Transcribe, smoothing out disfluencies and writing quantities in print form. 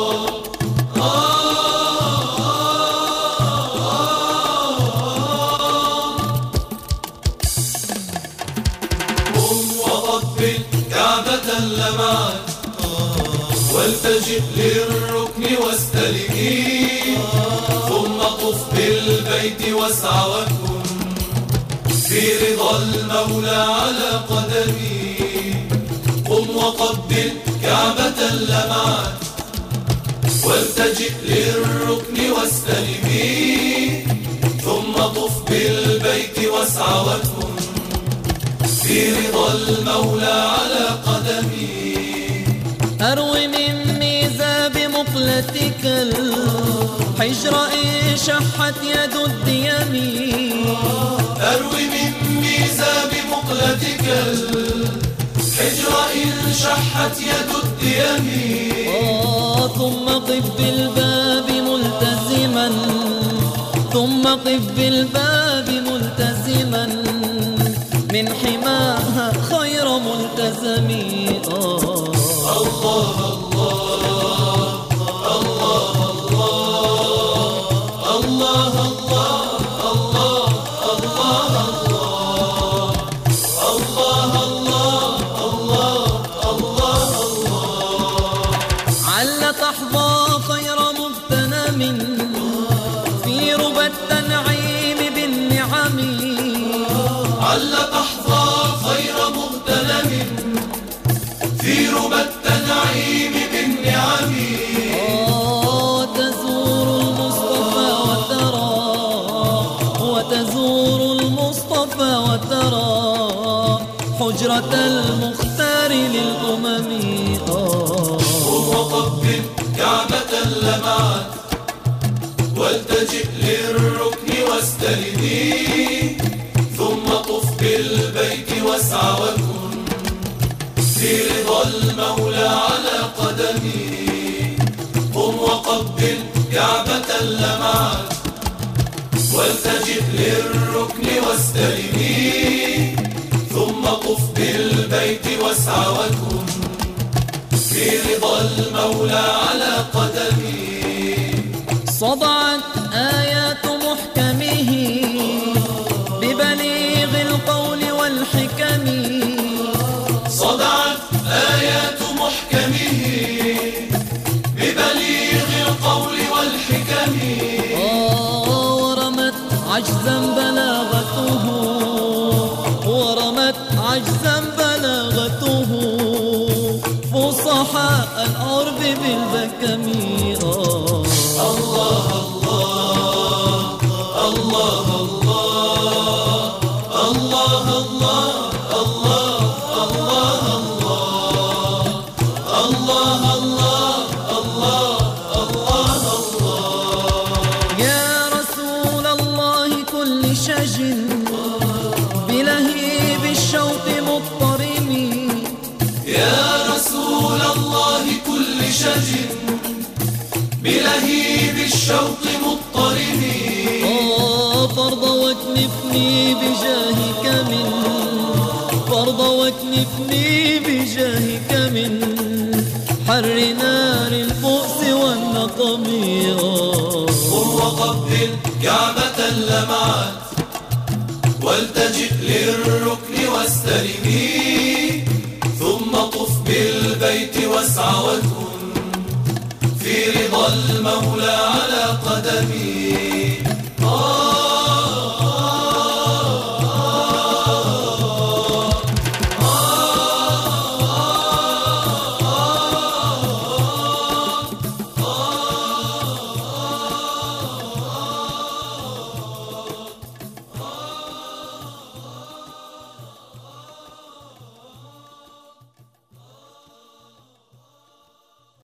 كعبة اللمعات والتجئ للركن واستلمي، ثم طف بالبيت واسع وكن في رضا المولى على قدمي. قم وقبل كعبة اللمعات والتجئ للركن واستلمي، ثم طف بالبيت واسع وكن في رضا المولى على قدمي. أروي من ميزاب مقلتك الحجر إن شحت يد الديم. أروي من ميزاب مقلتك الحجر إن شحت يد الديم. ثم قف بالباب ملتزما، ثم قف بالباب ملتزما من حماها خير ملتزم. الله الله الله الله الله الله الله. عل تحظى خير مغتنم في ربى التنعيم بالنعم. عل تحظى خير مغتنم في ربى التنعيم بالنعم. تزور المصطفى وترى، وتزور المصطفى وترى حجرة المختار للأمم. وقبل كعبة اللمعات والتجئ للركن واستلمي، ثم طف بالبيت واسع وكن في رضا المولى على قدمي. قم وقبل كعبة اللمعات والتجئ للركن واستلمي، ثم طف بالبيت واسع وكن في رضا المولى على قدمي. صدعت آيات محكمه ببليغ القول والحكم. صدعت آيات محكمه ببليغ القول والحكم. ورمت عجزا بلاغته، ورمت عجزا بلاغته فصحاء العرب بالبكم. الله الله الله الله الله الله الله الله. يا رسول الله كل شج بلهيب الشوق مضطرم. يا رسول الله كل شج بلهيب الشوق مضطرب. فرض واكنفني بجاهك من، فرض واكنفني بجاهك من حر نار البؤس والنقم. قم وقبل كعبة اللمعات والتجئ للركن واستلمي، ثم طف بالبيت واسع وكن في رضا المولى على قدمي.